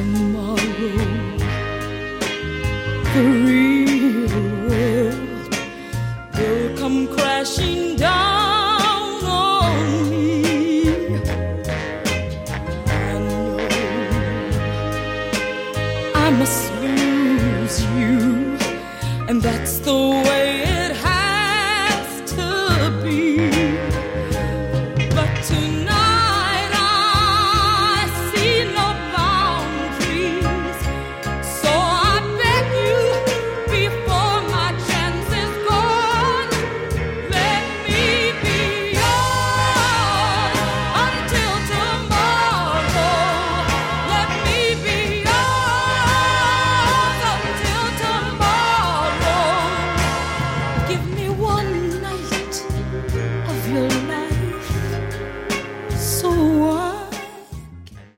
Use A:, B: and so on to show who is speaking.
A: tomorrow the real world will come crashing down on me. I know I must lose you, and that's the